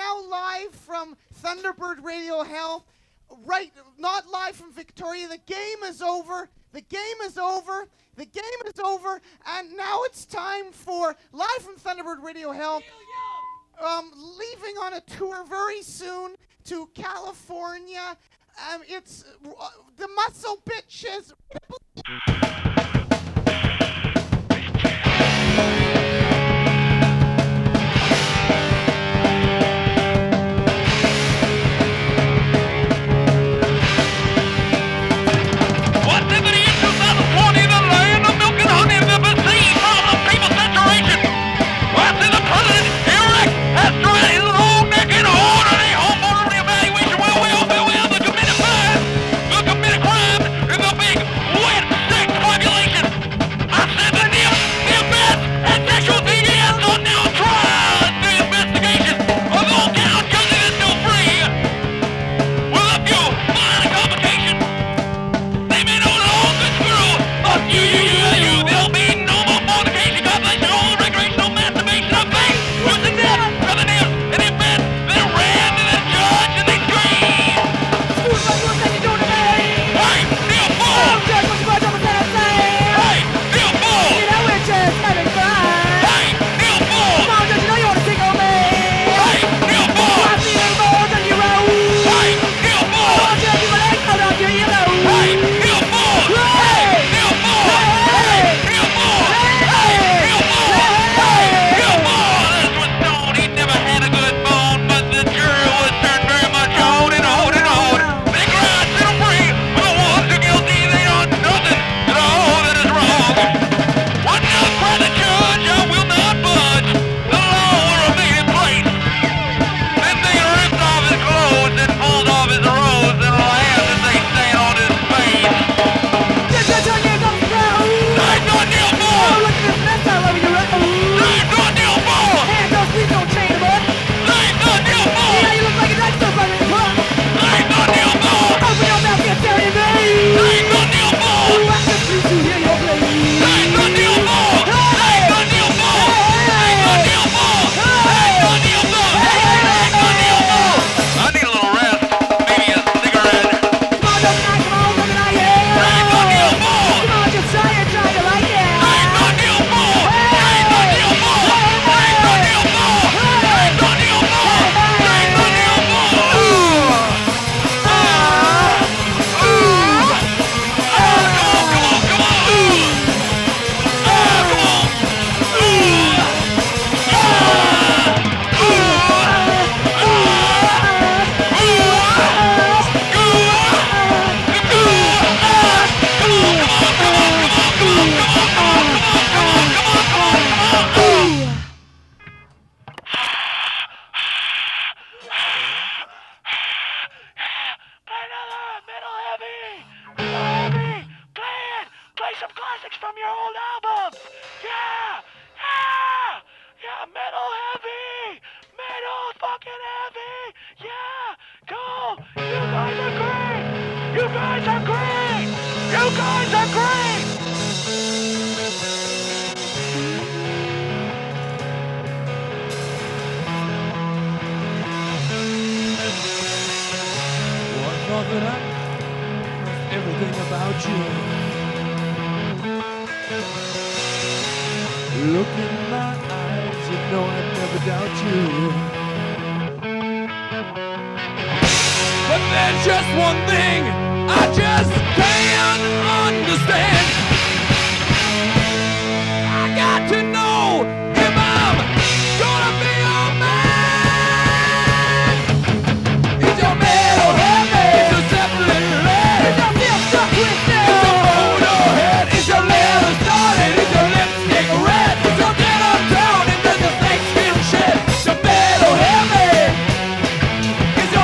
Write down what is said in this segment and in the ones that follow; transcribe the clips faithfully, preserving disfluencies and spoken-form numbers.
now live from Thunderbird Radio Health. Right, not live from Victoria. The game is over. The game is over. The game is over. And now it's time for live from Thunderbird Radio Health. Um, leaving on a tour very soon to California. Um, it's uh, the Muscle Bitches.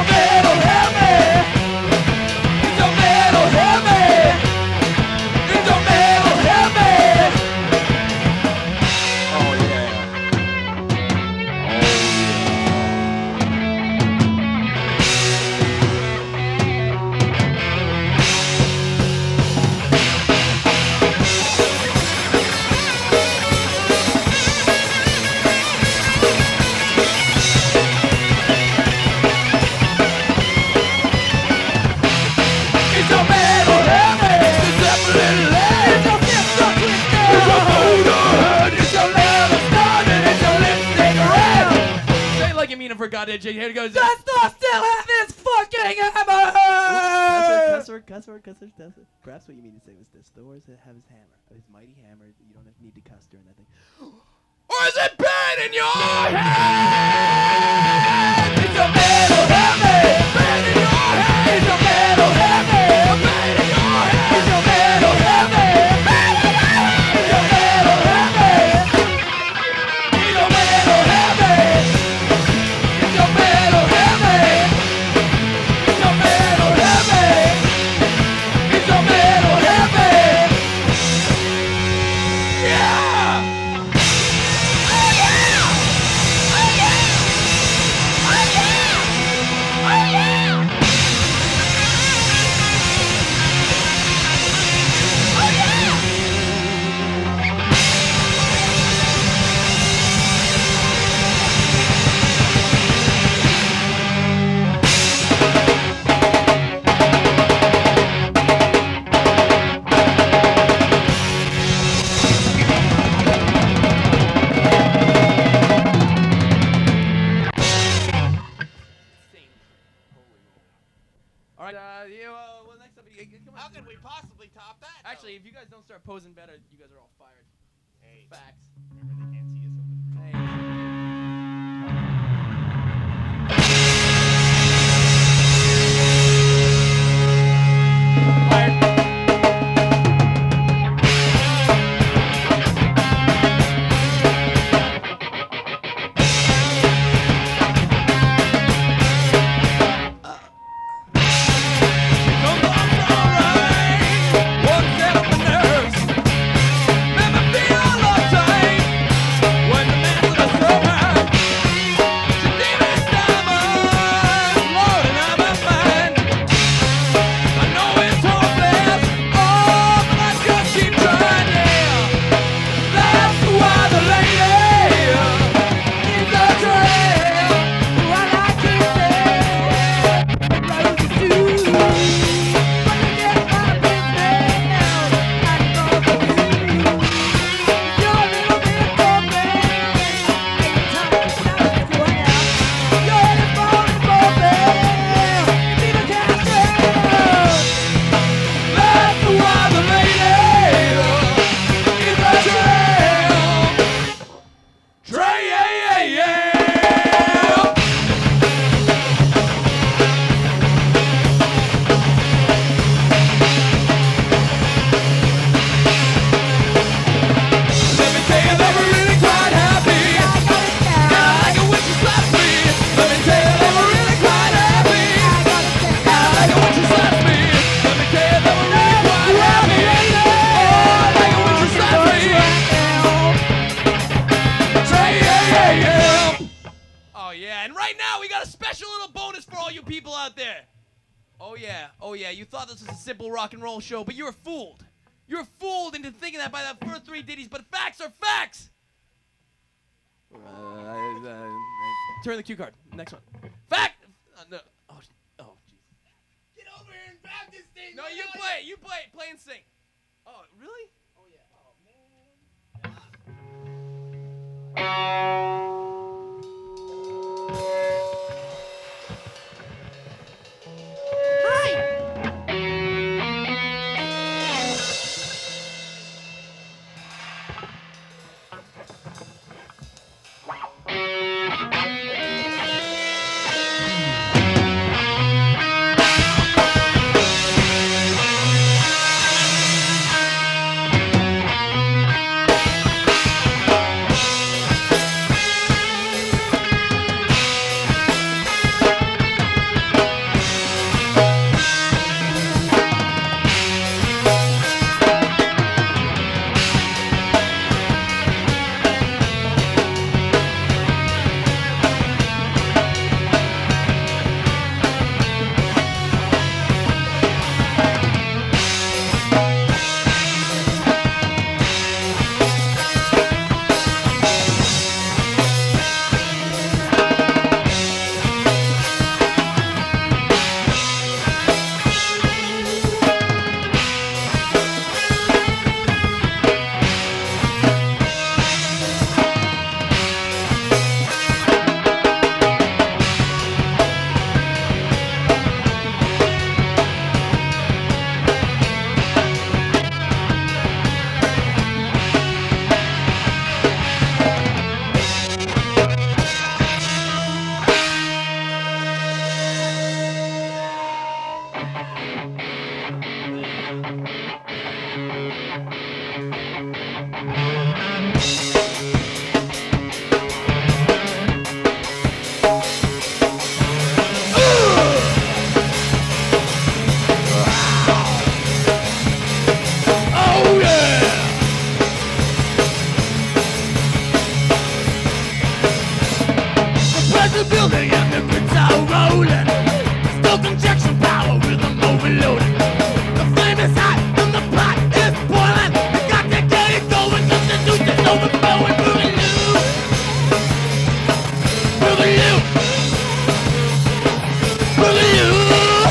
It's a goddamn change. Here it goes. Does not still have his fucking hammer! Cuss word, cuss word, cuss word, cuss word. Perhaps what you mean to say was this. Thor have his hammer, his mighty hammer. You don't have, need to cuss during that thing. Or is it pain in your head? It's a metal hammer. Pain in your head. It's a metal hammer. Pain in your head. It's a metal hammer. Pain in your head. It's a metal hammer. It's a metal hammer. It's a metal hammer. It's a metal hammer. It's a metal hammer. Yeah. How can we possibly top that? though? Actually, if you guys don't start posing better, you guys are all fired. Hey, Facts. remember they can't see us over there. Hey. Rock and roll show, but you were fooled. You were fooled into thinking that by that first three ditties, but facts are facts. Uh, I, uh, I, Turn the cue card. Next one. Fact. Uh, no. Oh, oh, jeez. Get over here and grab this thing. No, right you now. play. You play. Play and sing. Oh, really? Oh yeah. Oh man. Oh yeah! The present building and the grids are rolling. Still conjection power with them overloaded. The flame is hot and the pot is boiling. I got to get it going, cause the juice is overflowing. Boogaloo, boogaloo, boogaloo,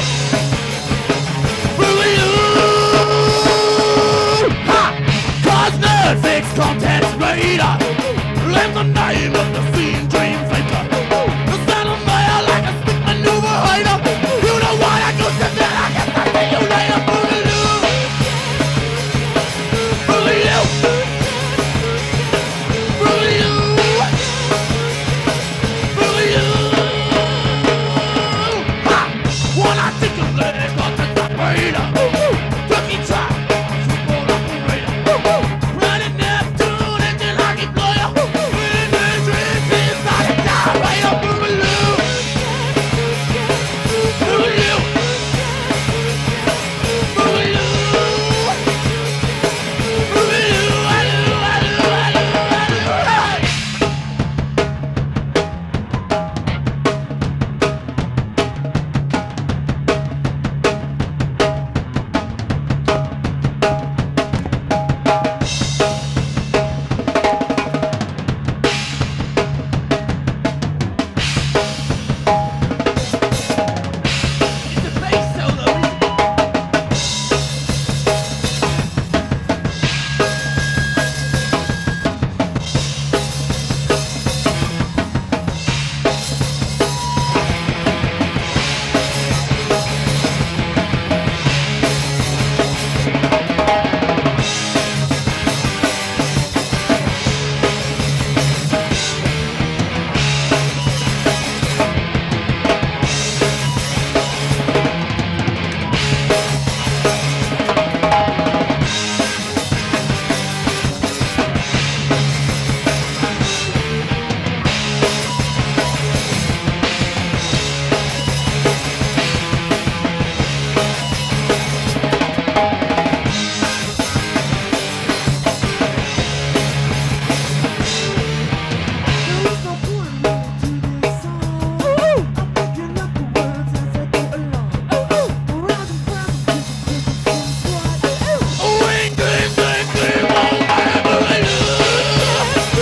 boogaloo. Ha! Cause nerd fix contest radar. And the name of the fiend dream faker. The sound of fire like a stick maneuver hider. You know what I go to that, I guess I'll see you later. Boogaloo, boogaloo, boogaloo, boogaloo. Ha! One articulated contest operator. Turkey trap, football operator. Running Neptune, engine hockey player. Winning the dream, being like a generator. Boogaloo, boogaloo, boogaloo, boogaloo, aloo, aloo, aloo, aloo, hey! It's a bass solo. Wing, gling, gling, gling, oh my boogaloo,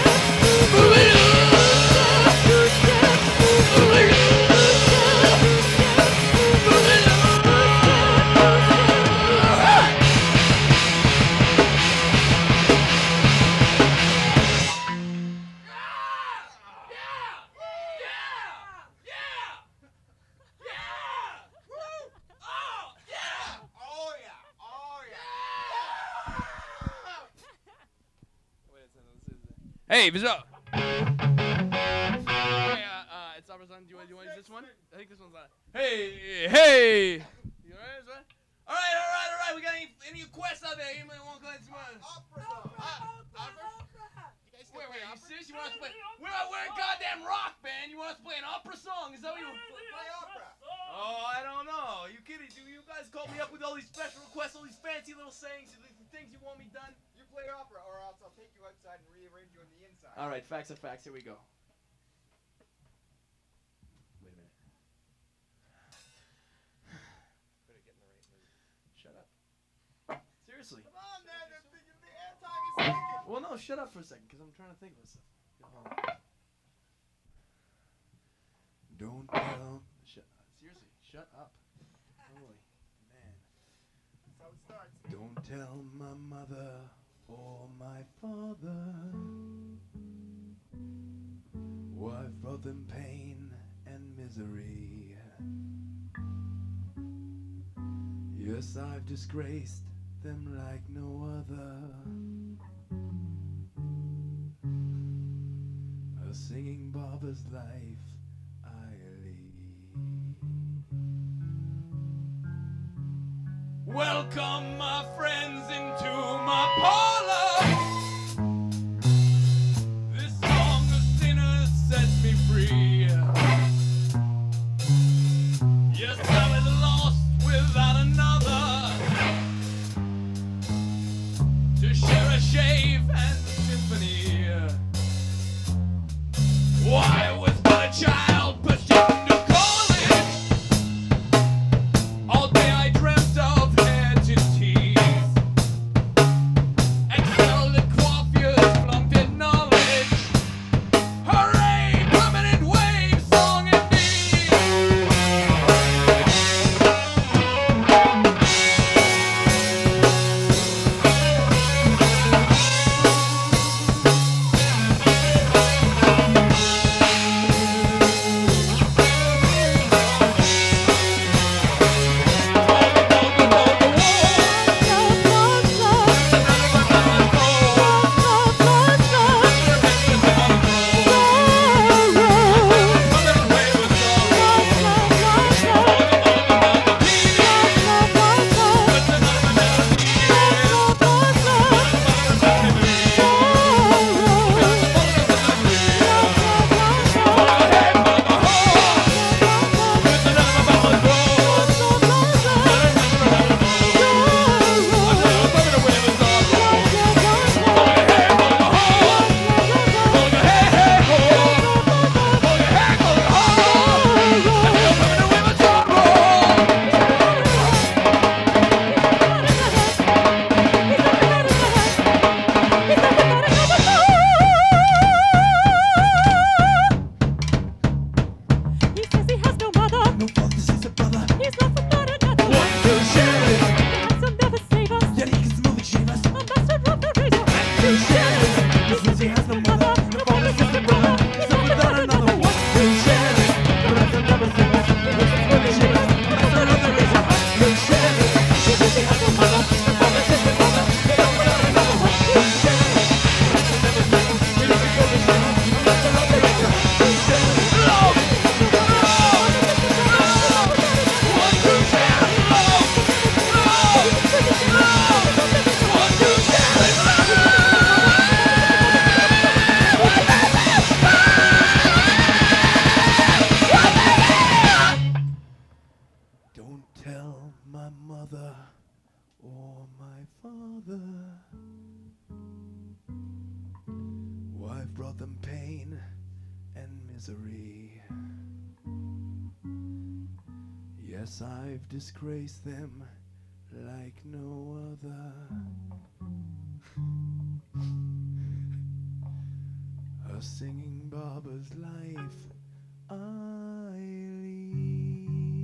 Oh yeah! Oh yeah! Hey, Visual. Hey, uh, uh, it's Amazon. Do you want, do you want to use this one? I think this one's on. Hey, hey. You alright, this one? All right, all right, all right. We got any any requests out there? Anybody want to play some? Opera song. Uh, opera? You guys Wait, can wait. play You opera? serious? You want us to play? We're a, we're a goddamn rock band. You want us to play an opera song? Is that what you? Play opera. Oh, I don't know. You kidding? Do you guys call me up with all these special requests, all these fancy little sayings, the, the things you want me done? You play opera, or else I'll take you outside and rearrange you on the inside. All right, facts are facts. Here we go. Wait a minute. Better get in the right mood. Shut up. Seriously. Come on, man. They're thinking the airtime is taken. Well, no, shut up for a second, because I'm trying to think of stuff. Don't tell. Shut. Seriously, shut up. Holy man. That's how it starts. Don't tell my mother or my father why I've brought them pain and misery. Yes, I've disgraced them like no other. A singing barber's life I lead. Welcome my friends into my parlor. This song of sinners sets me free. Yes, I was lost without another to share a shave and a symphony. Why I was but a child pushed into college. All day I dreamt of heads and teeth. Excelled at coiffures, flunked at knowledge. Hooray, permanent wave, song indeed. He says he has no mother. No father, she's a brother. He's not from not another. One to share it. And some never save us. Yet he can smooth and shave us. A master of the razor. To share it. He says he has no mother. No father, she's a brother. He's not without another. One to share it. But I can never save us. He can smooth and shave us. A master of the razor. To share it. He says he has no mother. No father, she's a brother. He's not without another. One to share it. But I can never save us. He can smooth and shave us. A master of the razor. To share it. Don't tell my mother or my father why I've brought them pain and misery. Yes, I've disgraced them like no other. A singing barber's life I lead.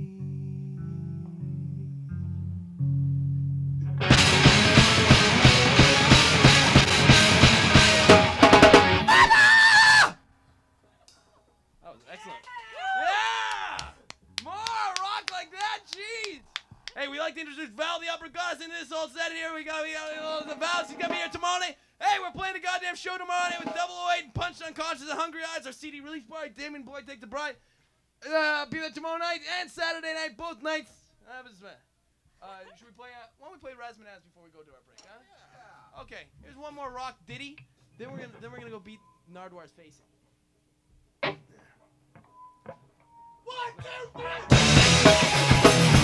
That was excellent. Yeah! More rock like that, jeez! Hey, we like to introduce Val the Upper Goddess into this whole set here. We got, we got uh, the Val. She's gonna be here tomorrow night. Hey, we're playing the goddamn show tomorrow night with Double oh eight and Punched Unconscious and Hungry Eyes. Our C D release party. Damon Boy Take the Bride. Uh, be there tomorrow night and Saturday night, both nights. Uh, this is, uh, should we play? Uh, why don't we play Razmanaz before we go to our break? Huh? Yeah. Okay. Here's one more rock ditty. Then we're gonna then we're gonna go beat Nardwar's face in. One, two, three.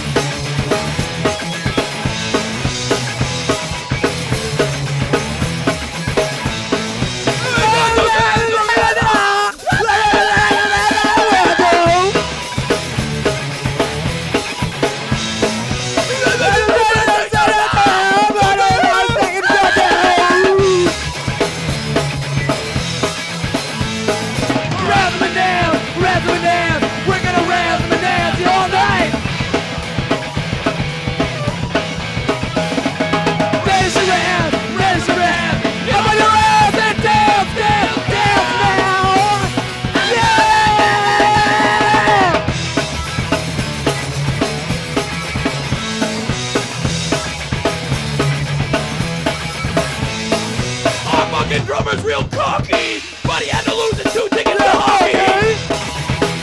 fucking drummer's real cocky, but he had to lose the two tickets to hockey.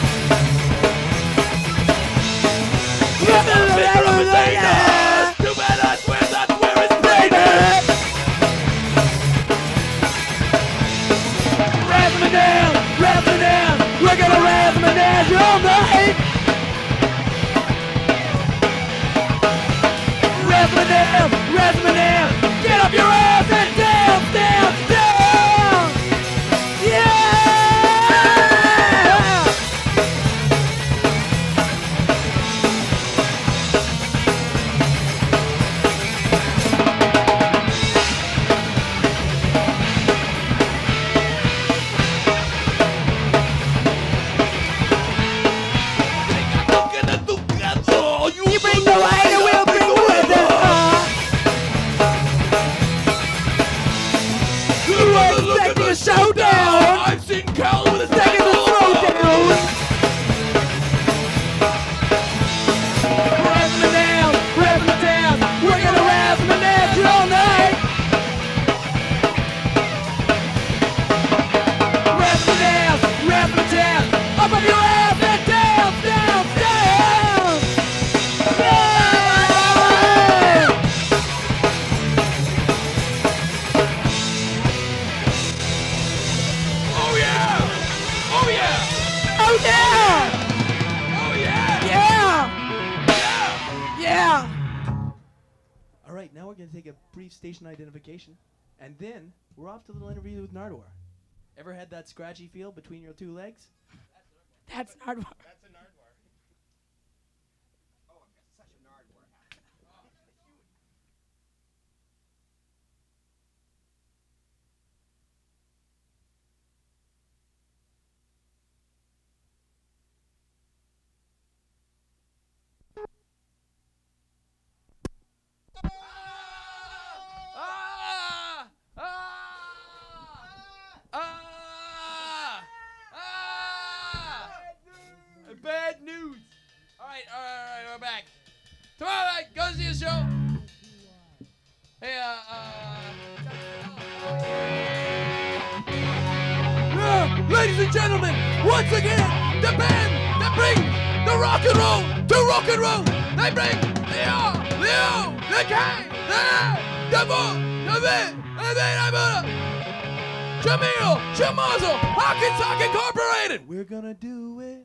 Too bad right, now we're going to take a brief station identification, and then we're off to a little interview with Nardwar. Ever had that scratchy feel between your two legs? That's Nardwar. That's a Nardwar. Oh, I've got such a Nardwar hat. Ah! Ah! Ah! Ah! Bad news. All right, all right, all right, we're back. Tomorrow night, go see a show. Hey, uh, uh. Yeah, ladies and gentlemen, once again, the band that brings the rock and roll to rock and roll. They bring Leo, Leo, the King, the the Bull, the Bit, and then I'm gonna. Jamil, Shamazo, Hawkins Incorporated. We're gonna do it.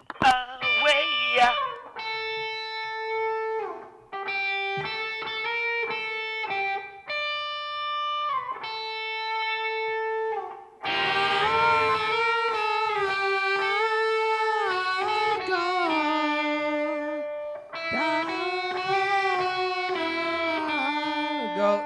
Go.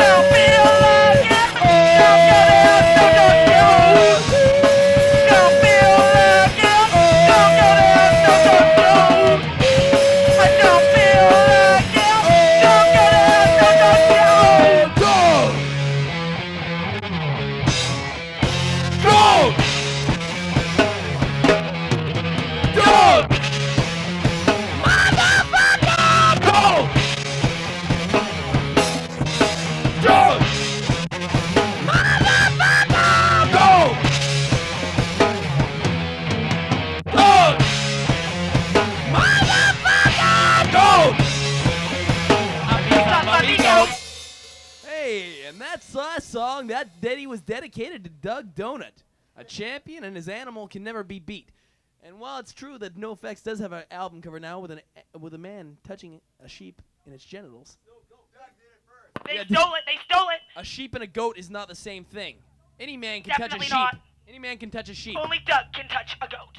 Don't song that Daddy was dedicated to Doug Donut. A champion and his animal can never be beat. And while it's true that NoFX does have an album cover now with an with a man touching a sheep in its genitals, They Yeah, stole it. They stole it. a sheep and a goat is not the same thing. Any man can Definitely touch a sheep. not. Any man can touch a sheep. Only Doug can touch a goat.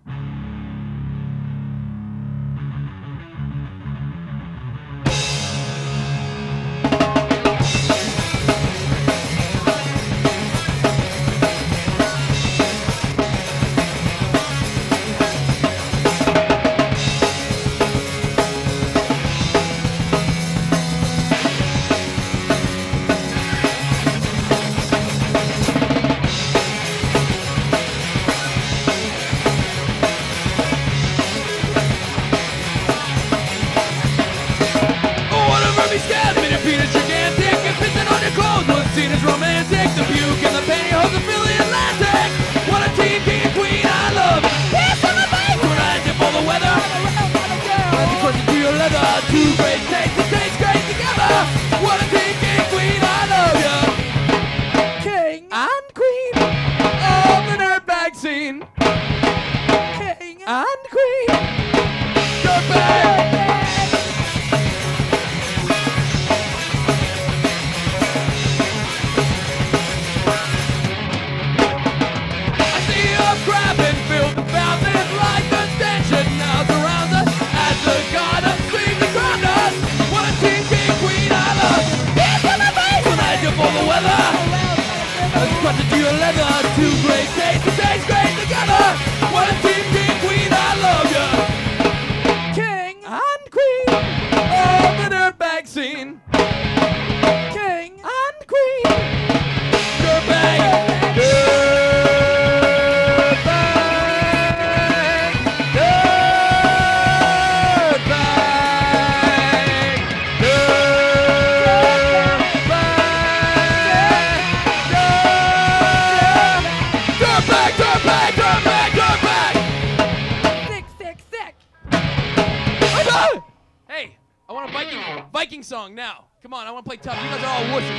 Viking song now. Come on, I want to play tough. You guys are all wusses.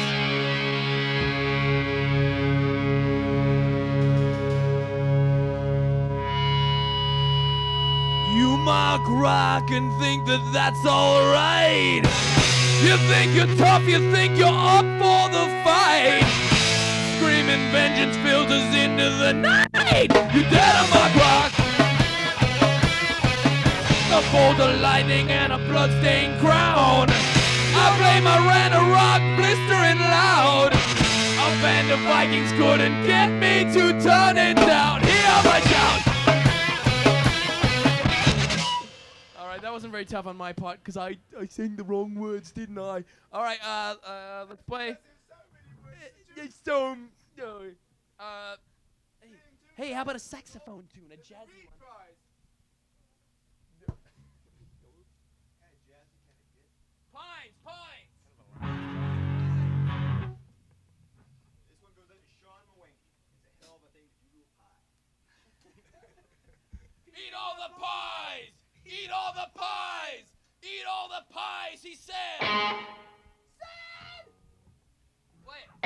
You mock rock and think that that's alright. You think you're tough, you think you're up for the fight. Screaming vengeance filters into the night. You dead to mock rock. A bolt of lightning and a bloodstained crown. I blame I ran a rock blistering loud. A band of Vikings couldn't get me to turn it down. Hear my shout. Alright, that wasn't very tough on my part because I, I sang the wrong words, didn't I? Alright, uh, uh, let's play. It's so... Uh, hey, hey, how about a saxophone tune, a jazzy one? Pines, pines. This one goes out to Sean Mawanky. It's a hell of a thing to do pie. Eat all the pies! Eat all the pies! Eat all the pies, he said! Said! Play it.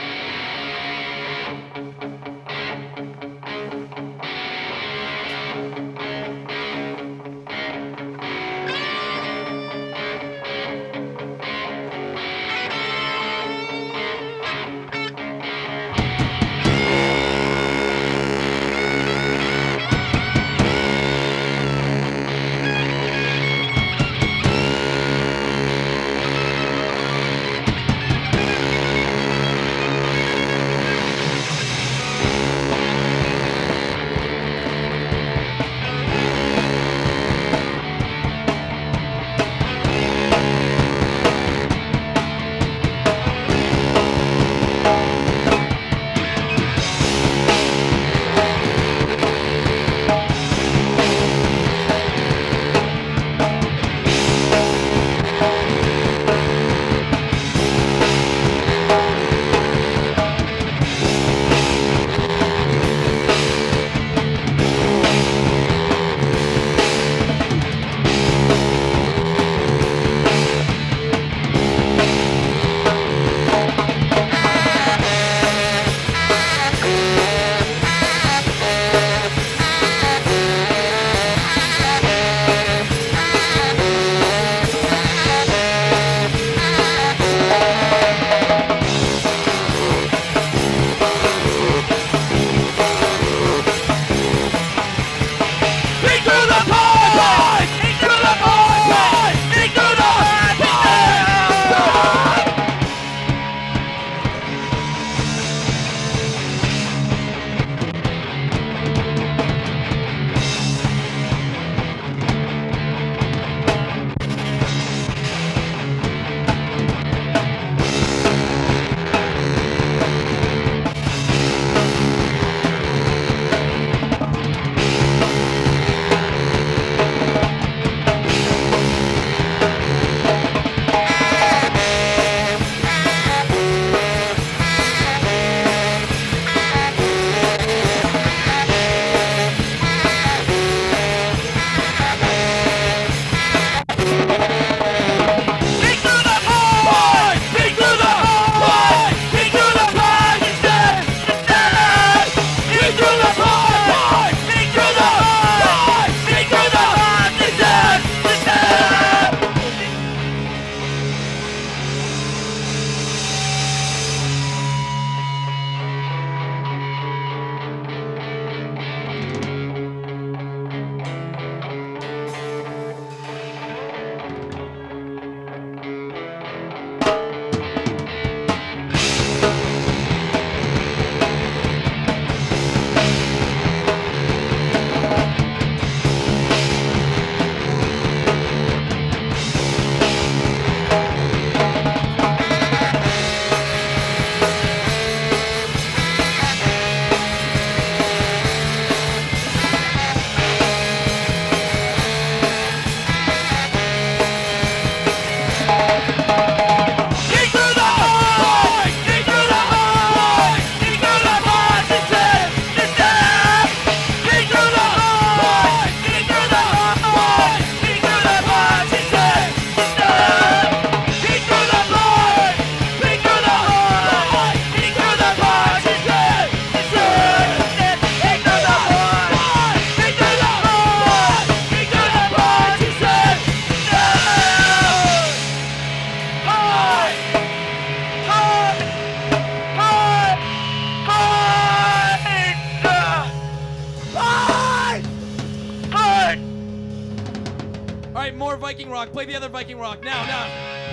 right, more Viking rock. Play the other Viking rock. Now, now.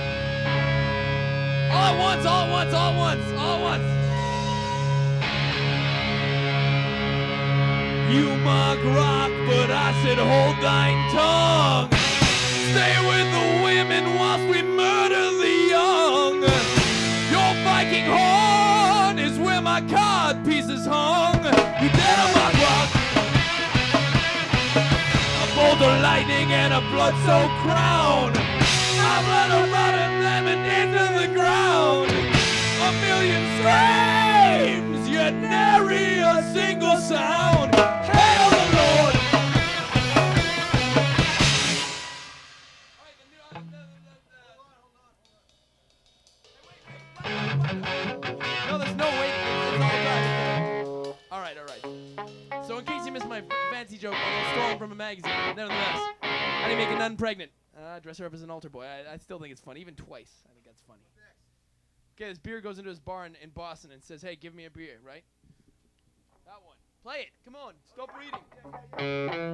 All at once, all at once, all at once, all at once. You mock rock, but I said hold thine tongue. Stay with the women whilst we murder the young. Your Viking horn is where my cod pieces hung. You dead on mock rock. A bolt of lightning and a blood-soaked crown. I've let her rotten them and into the ground. A million screams, yet nary a single sound. Hail the Lord! No, there's no wait. It's all done. All right, all right. So in case you missed my fancy joke, a little stolen from a magazine, nevertheless, how do you make a nun pregnant? Uh, dress her up as an altar boy. I, I still think it's funny, even twice. I think that's funny. Okay, this beer goes into his bar in, in Boston and says, hey, give me a beer, right? That one. Play it. Come on. Stop reading.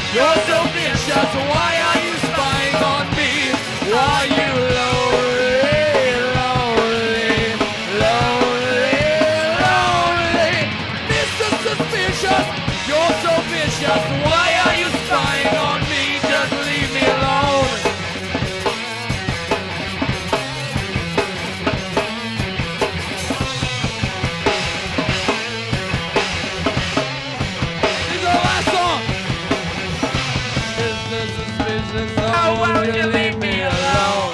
You're so vicious. Why are you spying on me? Are you lonely, lonely, lonely, lonely? Mister Suspicious, you're so vicious. Why are you spying on me? Just leave me alone. This is the last song. Mister Suspicious, oh, why would you leave me alone?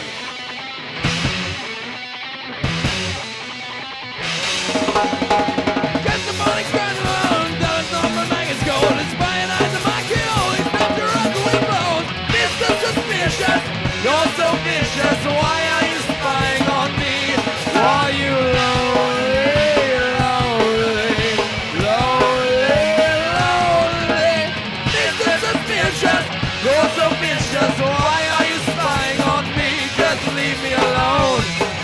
Get the money scratching around, dollars on my maggot's gold. It's buying eyes on my kill, it's not your ugly blows. Mister Suspicious, you're so vicious. Why are you spying on me? Are you lonely, lonely, lonely, lonely? Mister Suspicious, you're so vicious. Why are you spying on me? Just leave me alone.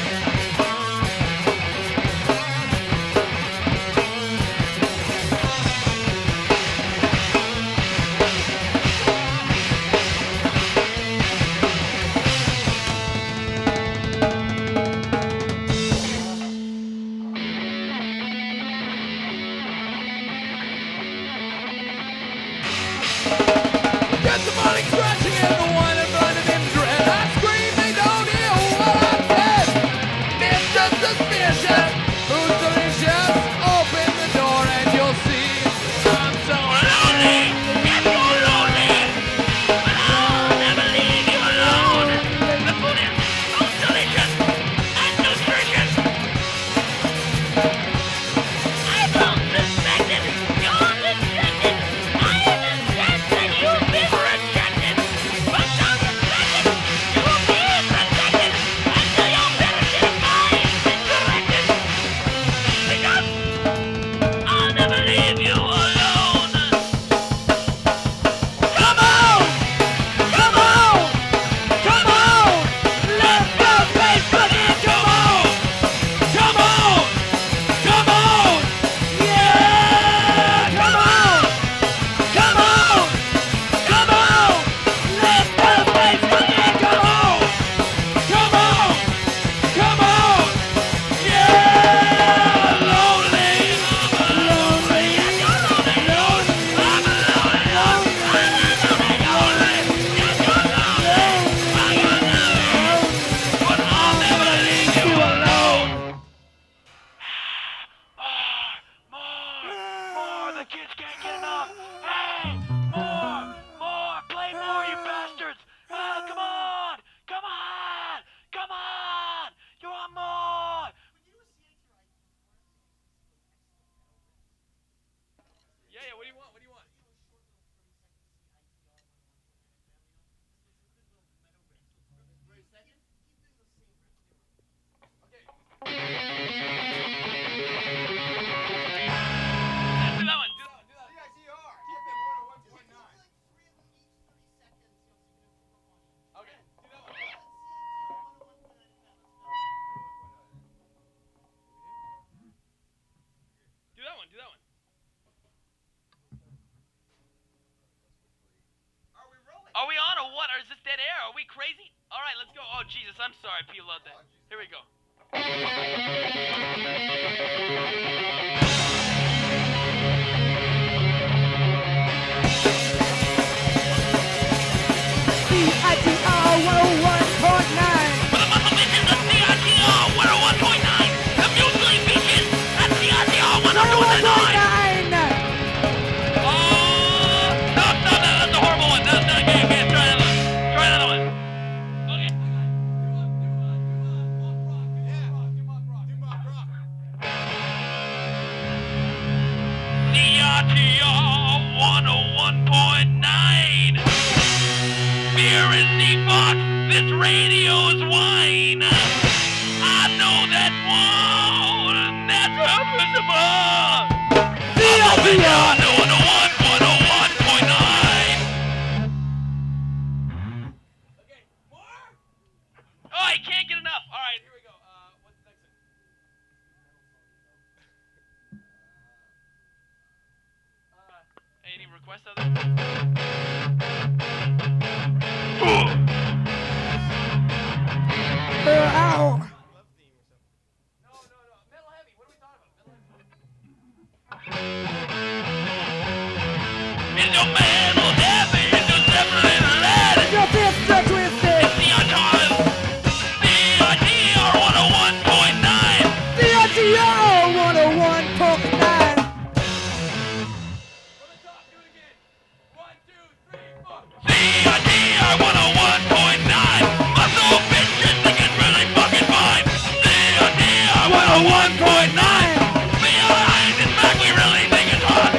Get the money scratching in the wine and blinded in dread. I scream, they don't hear what I said. Mister Suspicious, who's delicious? Open the door and you'll see I'm so lonely. Yes, you're lonely. But I'll never leave you alone. The food is so delicious and nutritious. I don't suspect it. You're rejected. I insist that you've been rejected. But don't suspect it. You'll be protected until your benefit of mine is corrected. Because I'll never leave you alone. Come on! Come on! Come on! Let's go Facebook and come on! Come on! Come on! Yeah! Come on! Come on! Come on! Let's go Facebook and come on! Come on! Come on! Yeah! Lonely! Lonely! Yes, you're lonely! Lonely! I'm lonely! I'm lonely! Yes, you're lonely! I'm lonely! But I'll never leave you alone! More! More! The kids can't get enough! Hey! More! More! Play more, you bastards! Ah, come on! Come on! Come on! You want more! Yeah, yeah, what do you want? What do you want? Yeah, do that one. Do that one. Do that one. C I C R. Keep it one oh one point nine. Okay, do that one. Do that one. Do that one. Are we rolling? Are we on or what? Or is this dead air? Are we crazy? All right, let's go. Oh, Jesus, I'm sorry. P load that. Here we go. C I T R one oh one point nine. For the muscle bitches, that's C I T R one oh one point nine. The muesli bitches, that's C I T R one oh two point nine. Oh, no, no, no, that's a horrible one. No, no, again, again, try another one. Try another one. Okay. Do mock rock. Do mock rock. C I T R one oh one point nine. Beer in the box, this radio's wine. I know that one, that's impossible. C I T R one oh one point nine. Okay, more? Oh, I can't get enough. All right, here we go. Uh, what's the next one? Uh, any requests out there? Ow. It's your metal heavy, it's your separate lead. Your fifth are twisted. The Anton, the I D R one oh one point nine. The R T O one oh one point nine. The I D R one oh one point nine. Muscle bitches think it's really fucking fine. The I D R one oh one point nine. Behind his back, we really think it's hot.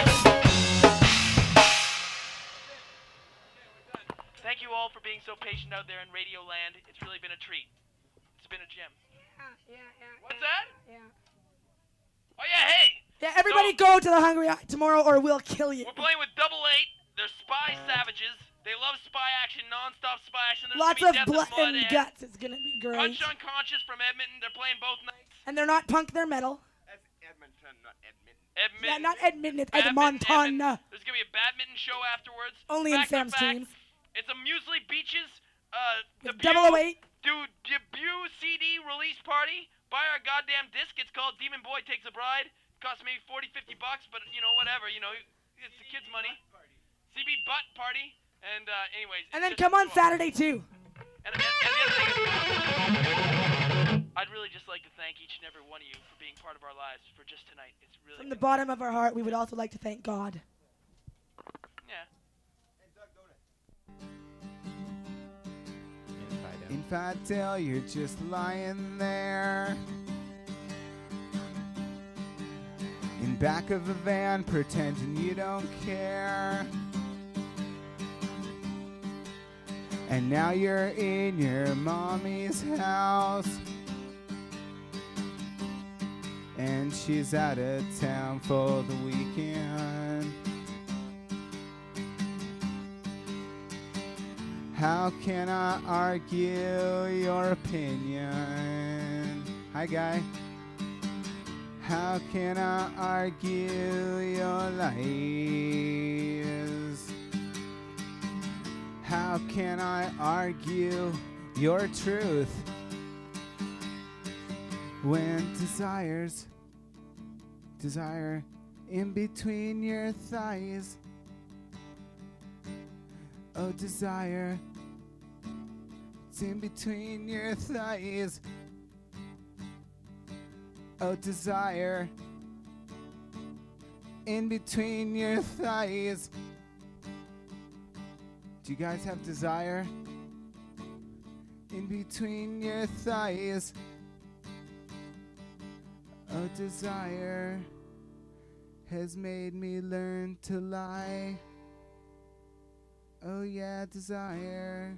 Thank you all for being so patient out there in Radio Land. It's really been a treat. It's been a gem. Yeah, yeah, What's that? yeah. Oh yeah, hey! Yeah, everybody go to the Hungry Eye tomorrow or we'll kill you. We're playing with Double Eight. They're spy savages. They love spy action, non-stop spy action. There's Lots gonna of be death blood and and guts. It's gonna be great. Punch Unconscious from Edmonton. They're playing both nights. And they're not punk, they're metal. That's Edmonton, not Edmonton. Edmonton. Yeah, not Edmonton, it's Badminton, Edmonton. Edmonton. There's gonna be a badminton show afterwards. Only in Back to Sam's back. teams. It's a Muesli Beaches uh, With debut, double oh eight. do, debut C D release party. Buy our goddamn disc. It's called Demon Boy Takes a Bride. Costs maybe forty, fifty bucks, but you know, whatever. You know, it's the kids' money. C B Butt Party. And uh, anyways. And it's then just come on cool. Saturday too. And, and, and the other thing is, I'd really just like to thank each and every one of you for being part of our lives for just tonight. It's really From the bottom of our heart, we would also like to thank God. yeah. Infidel, you're just lying there in back of a van, pretending you don't care. And now you're in your mommy's house, and she's out of town for the weekend. How can I argue your opinion? Hi, guy. How can I argue your lies? How can I argue your truth when desires, desire in between your thighs? Oh, desire, it's in between your thighs. Oh, desire, in between your thighs. Do you guys have desire? In between your thighs. Oh, desire has made me learn to lie. Oh yeah, desire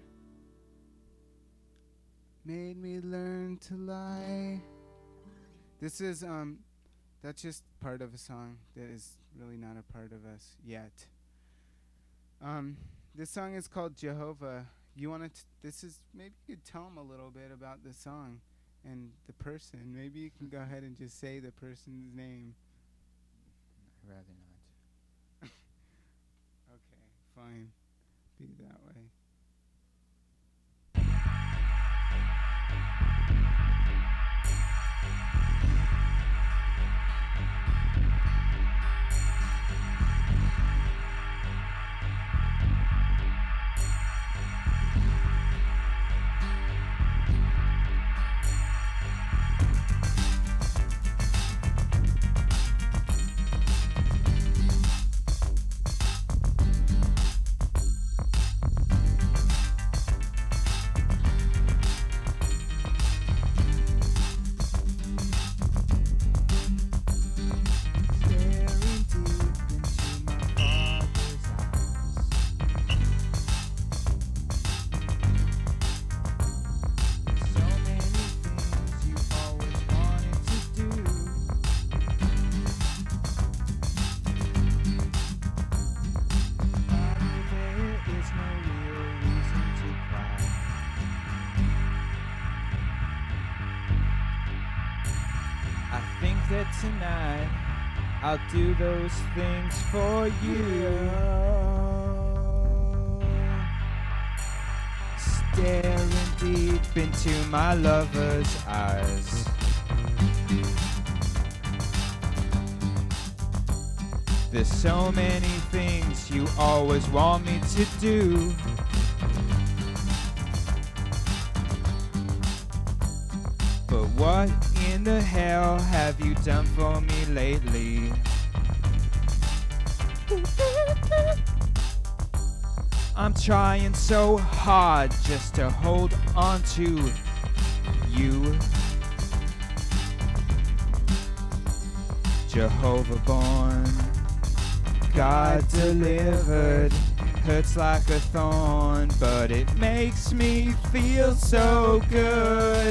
made me learn to lie. This is, um, that's just part of a song that is really not a part of us yet. Um, this song is called Jehovah. You want to, this is, maybe you could tell them a little bit about the song and the person. Maybe you can go ahead and just say the person's name. I'd rather not. Okay, fine. Be that way. That tonight I'll do those things for you. staring deep into my lover's eyes. There's so many things you always want me to do. But what in the hell have you done for me lately? I'm trying so hard just to hold on to you. Jehovah born, God delivered, hurts like a thorn, but it makes me feel so good.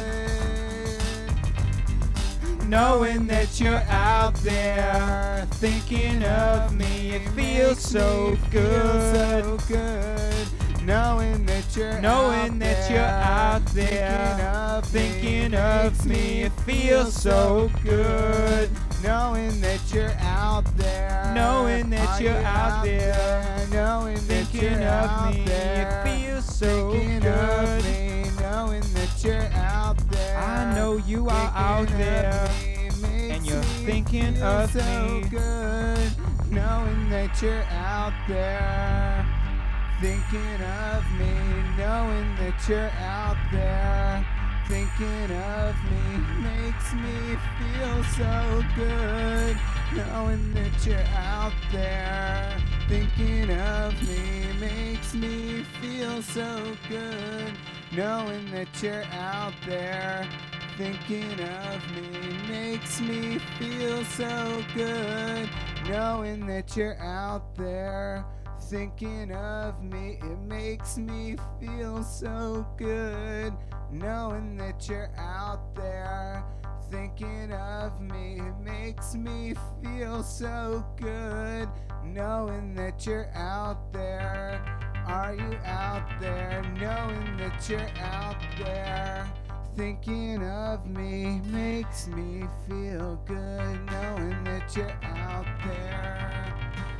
Knowing that you're out there thinking of me, it feels so good. So good. Knowing that you're Knowing out that there, you're out there thinking of me, it feels so good. Knowing that you're out there, Knowing that Are you're you out there knowing that thinking you're of out me, there, it feels so thinking good. of me, knowing that you're out there. I know you are out thinking of there, me, and makes you're me thinking feel of so me. good, knowing that you're out there, thinking of me, knowing that you're out there, thinking of me, makes me feel so good, knowing that you're out there, thinking of me, makes me feel so good, knowing that you're out there, thinking of me, makes me feel so good, knowing that you're out there, thinking of me, it makes me feel so good, knowing that you're out there, thinking of me, it makes me feel so good, knowing that you're out there. Are you out there, knowing that you're out there, thinking of me, makes me feel good, knowing that you're out there,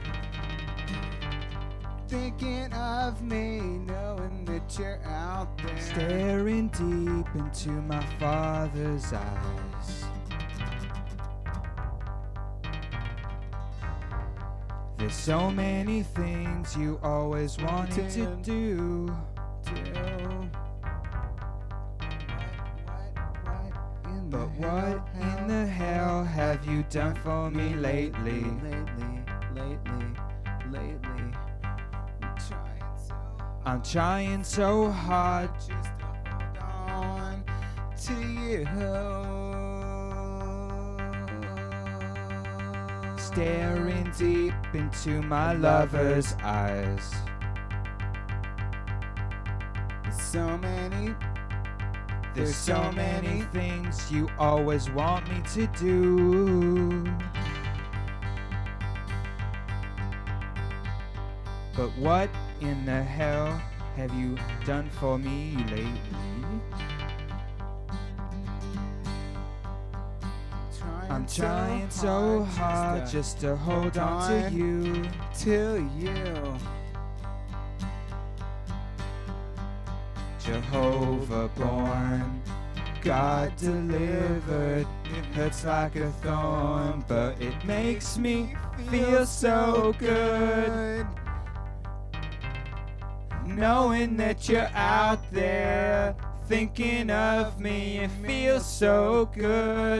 thinking of me, knowing that you're out there. Staring deep into my father's eyes. There's so many things you always wanted to Wanted do. Do. But what in the hell have you done for me lately? Lately, lately, lately. I'm trying so I'm trying so hard. just to hold on to you. Staring deep into my lover's eyes. So many, There's so many things you always want me to do. But what in the hell have you done for me lately? I'm trying so hard just to hold on to you. to you. Jehovah born, God delivered. It hurts like a thorn, but it makes me feel so good. Knowing that you're out there, thinking of me, it feels so good.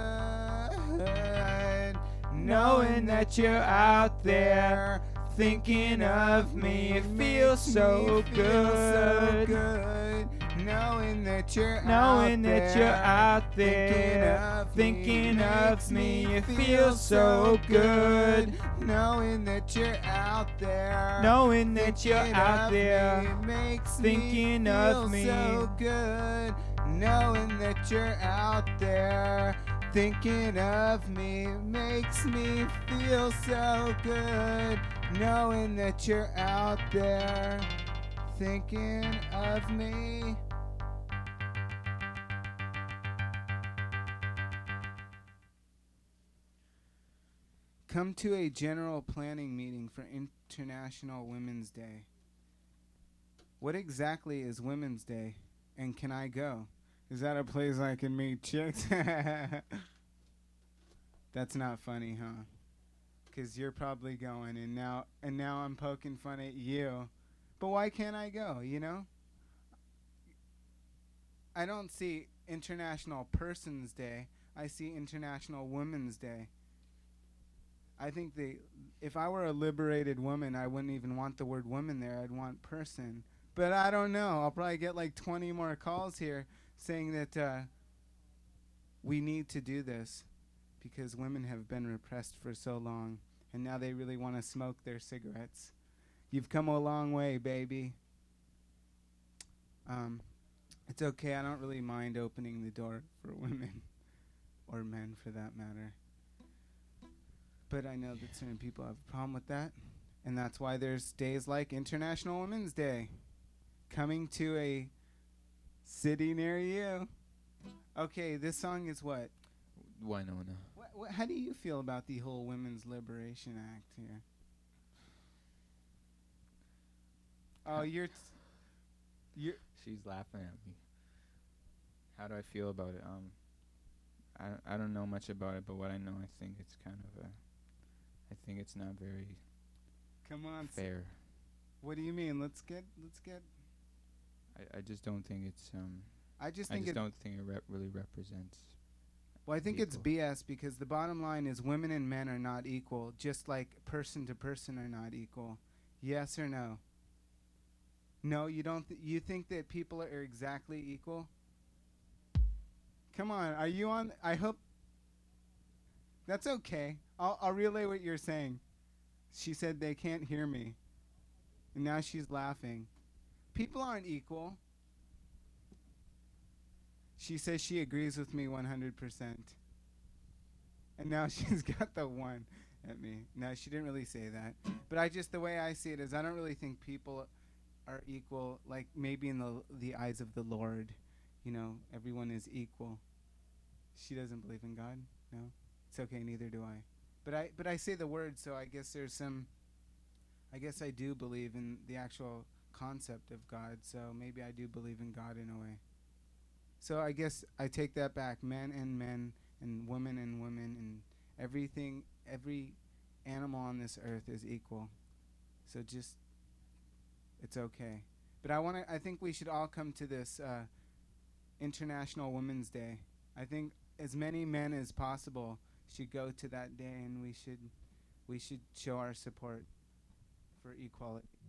Knowing that you're out there, thinking of me, it feels so good. Knowing that you're Knowing out that there, you're out there, thinking of me, it feels so good. Knowing that you're out there, Knowing that you're thinking out of there, me, makes thinking me of feel me. so good. Knowing that you're out there, thinking of me, makes me feel so good. Knowing that you're out there, thinking of me. Come to a general planning meeting for International Women's Day. What exactly is Women's Day, and can I go? Is that a place I can meet chicks? That's not funny, huh? Because you're probably going, and now and now I'm poking fun at you. But why can't I go, you know? I don't see International Persons Day. I see International Women's Day. I think they, if I were a liberated woman, I wouldn't even want the word woman there. I'd want person. But I don't know. I'll probably get like twenty more calls here saying that uh, we need to do this because women have been repressed for so long, and now they really want to smoke their cigarettes. You've come a long way, baby. Um, it's okay. I don't really mind opening the door for women or men for that matter. But I know that certain people have a problem with that, and that's why there's days like International Women's Day coming to a city near you. Okay, this song is what? Winona. What, what? How do you feel about the whole Women's Liberation Act here? Oh, you're, t- you're. She's laughing at me. How do I feel about it? Um, I I don't know much about it, but what I know, I think it's kind of a. I think it's not very. Come on. Fair. What do you mean? Let's get. Let's get. I, I just don't think it's um. I just I think just it. don't think it rep- really represents. Well, I think it's people. B S because the bottom line is women and men are not equal, just like person to person are not equal. Yes or no? No, you don't. Th- you think that people are exactly equal? Come on, are you on? I hope. That's okay. I'll I'll relay what you're saying. She said they can't hear me, and now she's laughing. People aren't equal. She says she agrees with me one hundred percent. And now she's got the one at me. No, she didn't really say that. But I just, the way I see it is I don't really think people are equal, like maybe in the the eyes of the Lord. You know, everyone is equal. She doesn't believe in God. No. It's okay, neither do I. But I but I say the word, so I guess there's some I guess I do believe in the actual concept of God, so maybe I do believe in God in a way. So I guess I take that back. Men and men and women and women and everything, every animal on this earth is equal. So just, it's okay. But I want to, I think we should all come to this uh, International Women's Day. I think as many men as possible should go to that day, and we should, we should show our support for equality.